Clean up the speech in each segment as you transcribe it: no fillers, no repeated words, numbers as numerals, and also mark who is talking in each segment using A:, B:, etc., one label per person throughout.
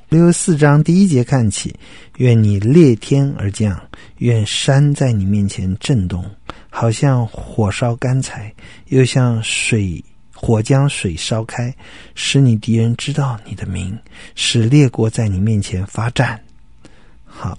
A: 64章第1节看起，愿你裂天而降，愿山在你面前震动，好像火烧干柴，又像火将水烧开，使你敌人知道你的名，使列国在你面前发战。好，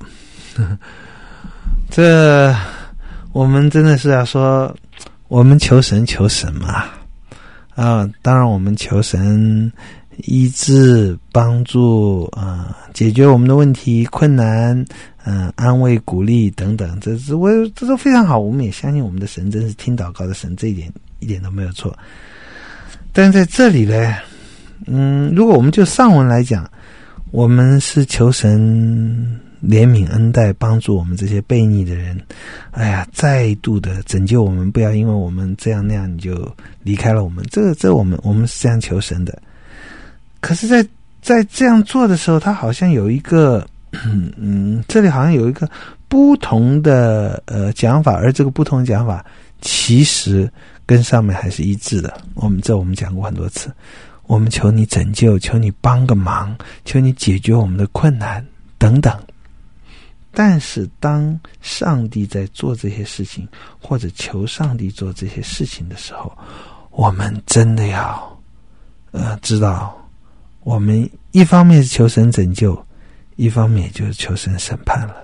A: 这我们真的是要说，我们求神嘛，当然我们求神医治、帮助解决我们的问题、困难，安慰、鼓励等等，这都非常好。我们也相信我们的神真是听祷告的神，这一点一点都没有错。但在这里呢，如果我们就上文来讲，我们是求神怜悯恩待，帮助我们这些悖逆的人，再度的拯救我们，不要因为我们这样那样你就离开了我们。这我们是这样求神的。可是在这样做的时候，他好像有一个这里好像有一个不同的讲法，而这个不同的讲法其实跟上面还是一致的。我们讲过很多次，我们求你拯救，求你帮个忙，求你解决我们的困难等等。但是当上帝在做这些事情，或者求上帝做这些事情的时候，我们真的要知道，我们一方面是求神拯救，一方面也就是求神审判了。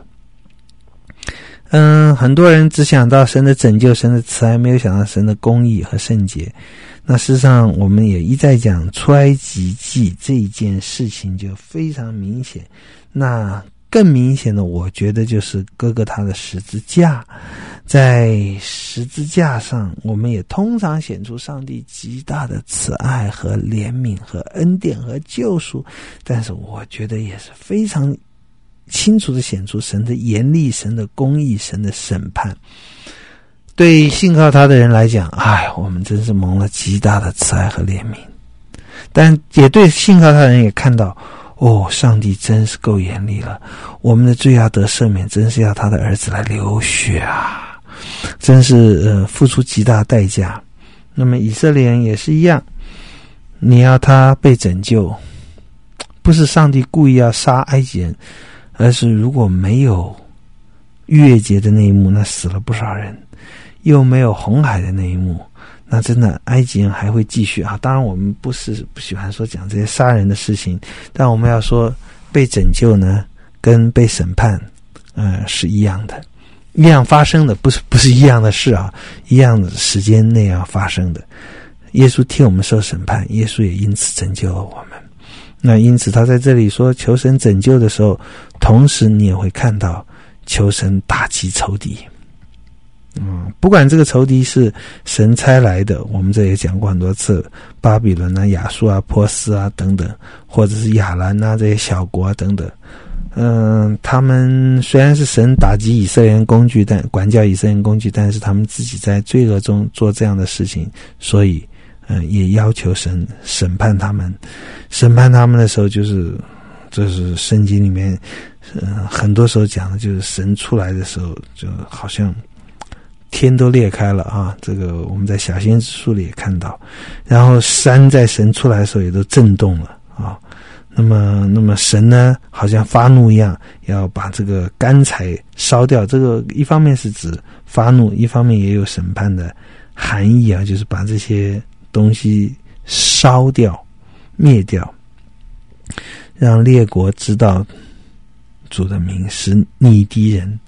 A: 很多人只想到神的拯救、神的慈爱，没有想到神的公义和圣洁。那事实上我们也一再讲出埃及记这一件事情就非常明显。那更明显的我觉得就是哥哥他的十字架，在十字架上我们也通常显出上帝极大的慈爱和怜悯和恩典和救赎，但是我觉得也是非常清楚的显出神的严厉、神的公义、神的审判。对信靠他的人来讲，我们真是蒙了极大的慈爱和怜悯，但也对信靠他的人也看到，上帝真是够严厉了，我们的罪要得赦免，真是要他的儿子来流血啊，真是付出极大代价。那么以色列人也是一样，你要他被拯救，不是上帝故意要杀埃及人，而是如果没有逾越节的那一幕，那死了不少人，又没有红海的那一幕，那真的埃及人还会继续啊。当然我们不喜欢说讲这些杀人的事情，但我们要说被拯救呢跟被审判是一样的，一样发生的，不是一样的事啊，一样的时间内要发生的。耶稣替我们受审判，耶稣也因此拯救了我们。那因此他在这里说求神拯救的时候，同时你也会看到求神打击仇敌。不管这个仇敌是神差来的，我们这也讲过很多次，巴比伦啊、亚述啊、波斯啊等等，或者是亚兰啊这些小国啊等等，他们虽然是神打击以色列人工具，但管教以色列人工具，但是他们自己在罪恶中做这样的事情，所以也要求神审判他们。审判他们的时候，这是圣经里面很多时候讲的，就是神出来的时候就好像天都裂开了啊，这个我们在小先知书里也看到，然后山在神出来的时候也都震动了啊。那么神呢，好像发怒一样，要把这个干柴烧掉。这个一方面是指发怒，一方面也有审判的含义啊，就是把这些东西烧掉、灭掉，让列国知道主的名，使你敌人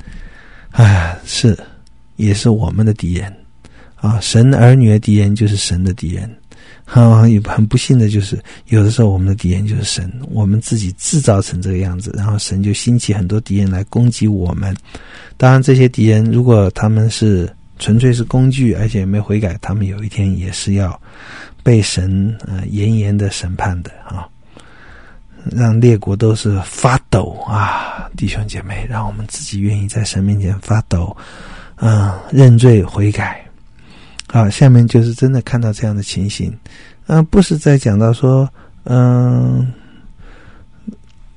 A: 也是我们的敌人啊！神儿女的敌人就是神的敌人也很不幸的就是有的时候我们的敌人就是神，我们自己制造成这个样子，然后神就兴起很多敌人来攻击我们。当然这些敌人如果他们是纯粹是工具，而且没悔改，他们有一天也是要被神严严的审判的啊！让列国都是发抖啊！弟兄姐妹，让我们自己愿意在神面前发抖，认罪悔改。好，下面就是真的看到这样的情形，不是在讲到说，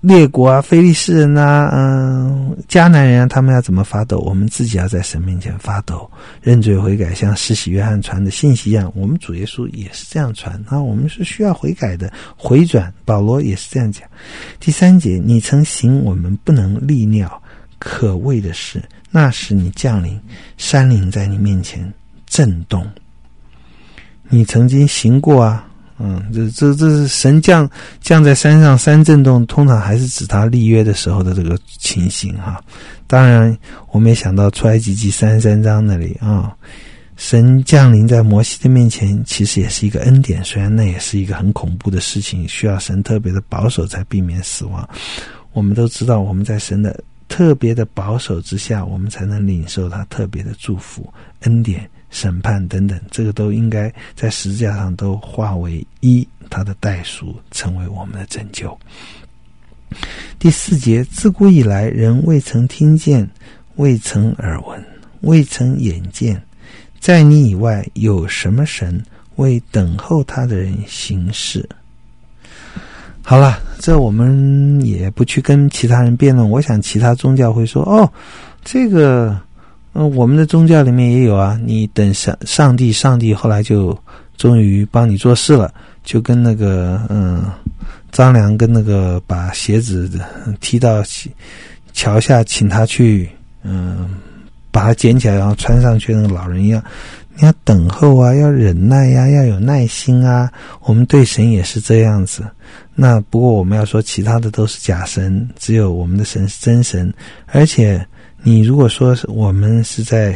A: 列国啊，非利士人啊，迦南人啊，他们要怎么发抖？我们自己要在神面前发抖，认罪悔改，像施洗约翰传的信息一样，我们主耶稣也是这样传啊，我们是需要悔改的，回转。保罗也是这样讲。第3节，你曾行我们不能力料可畏的事，那时你降临，山岭在你面前震动。你曾经行过啊。这是神降在山上，山震动，通常还是指他立约的时候的这个情形哈。当然，我们也想到出埃及记33章那里啊，神降临在摩西的面前，其实也是一个恩典，虽然那也是一个很恐怖的事情，需要神特别的保守才避免死亡。我们都知道，我们在神的特别的保守之下，我们才能领受他特别的祝福、恩典、审判等等，这个都应该在十字架上都化为一，他的代赎成为我们的拯救。第4节，自古以来人未曾听见，未曾耳闻，未曾眼见，在你以外有什么神为等候他的人行事？好了，这我们也不去跟其他人辩论，我想其他宗教会说，这个我们的宗教里面也有啊，你等上帝后来就终于帮你做事了，就跟那个张良跟那个把鞋子踢到桥下请他去把它捡起来然后穿上去那个老人一样，你要等候啊，要忍耐呀，要有耐心啊，我们对神也是这样子。那不过我们要说其他的都是假神，只有我们的神是真神。而且你如果说我们是在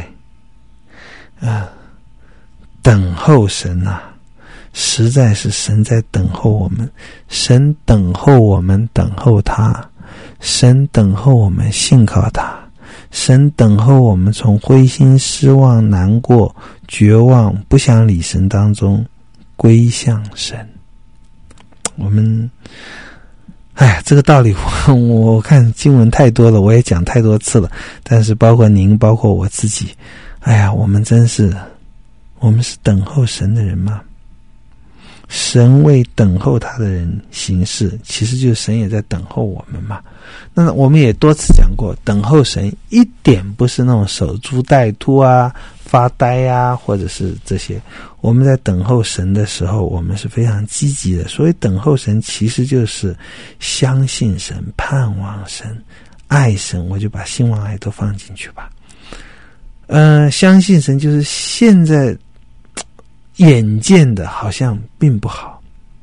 A: 等候神啊，实在是神在等候我们，神等候我们等候他，神等候我们信靠他，神等候我们从灰心失望难过绝望不想理神当中归向神。我们这个道理我看经文太多了，我也讲太多次了，但是包括您包括我自己，我们是等候神的人吗？神为等候他的人行事，其实就是神也在等候我们嘛。那我们也多次讲过，等候神一点不是那种守株待兔啊、发呆啊，或者是这些。我们在等候神的时候，我们是非常积极的。所以等候神其实就是相信神、盼望神、爱神，我就把信望爱都放进去吧。相信神就是现在眼见的好像并不好，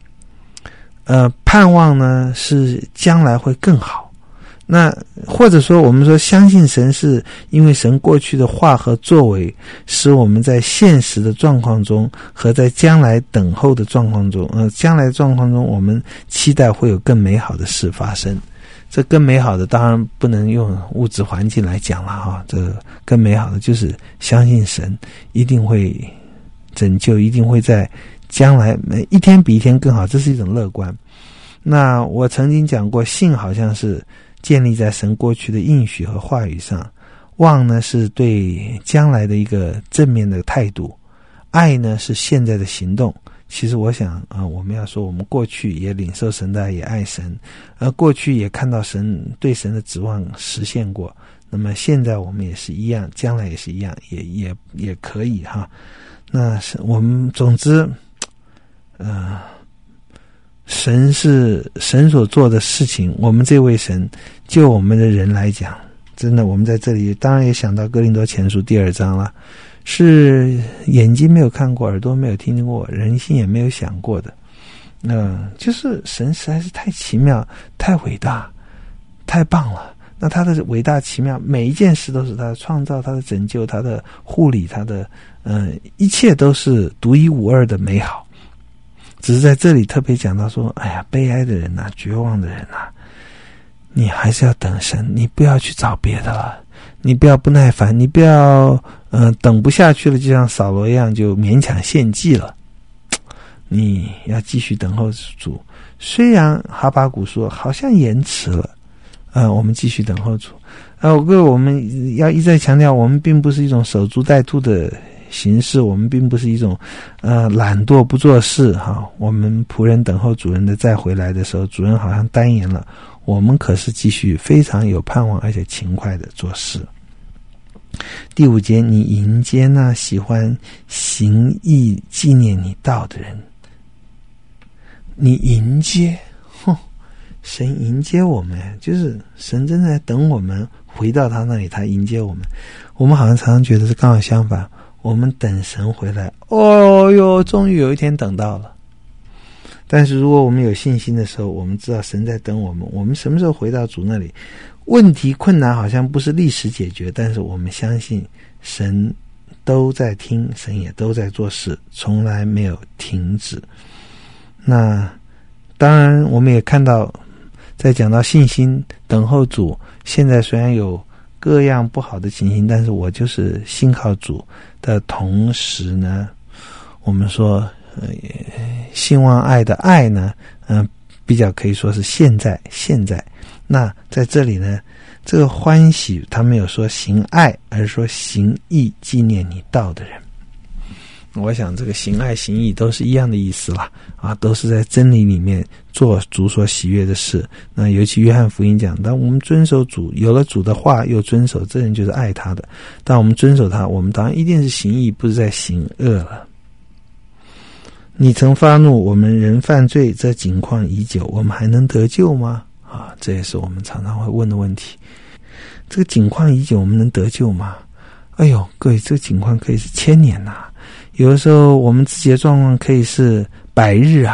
A: 盼望呢是将来会更好。那或者说我们说相信神，是因为神过去的话和作为使我们在现实的状况中和在将来等候的状况中将来的状况中我们期待会有更美好的事发生。这更美好的当然不能用物质环境来讲了这更美好的就是相信神一定会拯救，一定会在将来一天比一天更好，这是一种乐观。那我曾经讲过，信好像是建立在神过去的应许和话语上，望呢是对将来的一个正面的态度，爱呢是现在的行动。其实我想我们要说我们过去也领受神的爱，也爱神，过去也看到神对神的指望实现过，那么现在我们也是一样，将来也是一样，也可以哈。那我们总之神是神所做的事情，我们这位神就我们的人来讲，真的我们在这里当然也想到哥林多前书第2章了，是眼睛没有看过，耳朵没有听见过，人心也没有想过的。就是神实在是太奇妙，太伟大，太棒了。那他的伟大奇妙，每一件事都是他的创造，他的拯救，他的护理，他的一切都是独一无二的美好。只是在这里特别讲到说，悲哀的人绝望的人你还是要等神，你不要去找别的了，你不要不耐烦，你不要等不下去了，就像扫罗一样就勉强献祭了。你要继续等候主，虽然哈巴谷说好像延迟了，我们继续等候主。我们要一再强调，我们并不是一种守株待兔的形式，我们并不是一种懒惰不做事我们仆人等候主人的再回来的时候，主人好像耽延了， 我们可是继续非常有盼望而且勤快的做事。第5节，你迎接那喜欢行义纪念你道的人。你迎接，神迎接我们，就是神正在等我们回到他那里，他迎接我们。我们好像常常觉得是刚好相反，我们等神回来，哦哟，终于有一天等到了。但是如果我们有信心的时候，我们知道神在等我们，我们什么时候回到主那里，问题困难好像不是立时解决，但是我们相信神都在听，神也都在做事，从来没有停止。那当然我们也看到，在讲到信心等候主，现在虽然有各样不好的情形，但是我就是信靠主的同时呢，我们说信望爱的爱呢，比较可以说是现在。那在这里呢，这个欢喜他没有说行爱，而是说行义纪念你道的人。我想这个行爱行义都是一样的意思啦，都是在真理里面做主所喜悦的事。那尤其约翰福音讲，当我们遵守主，有了主的话又遵守，这人就是爱他的。当我们遵守他，我们当然一定是行义，不是在行恶了。你曾发怒，我们人犯罪，这景况已久，我们还能得救吗？这也是我们常常会问的问题。这个景况已久，我们能得救吗？哎呦，各位，这个景况可以是1000年呐，有的时候我们自己的状况可以是100日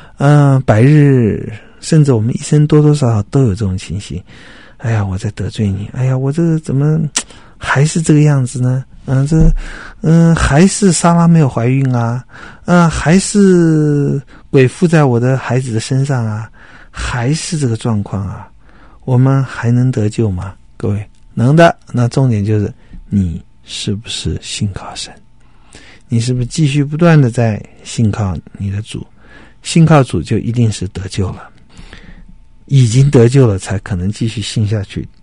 A: 100日，甚至我们一生多多少少都有这种情形。哎呀，我在得罪你，哎呀，我这个怎么还是这个样子呢？还是莎拉没有怀孕啊，还是鬼附在我的孩子的身上啊，还是这个状况啊，我们还能得救吗？各位，能的。那重点就是你是不是信靠神，你是不是继续不断的在信靠你的主，信靠主就一定是得救了，已经得救了才可能继续信下去，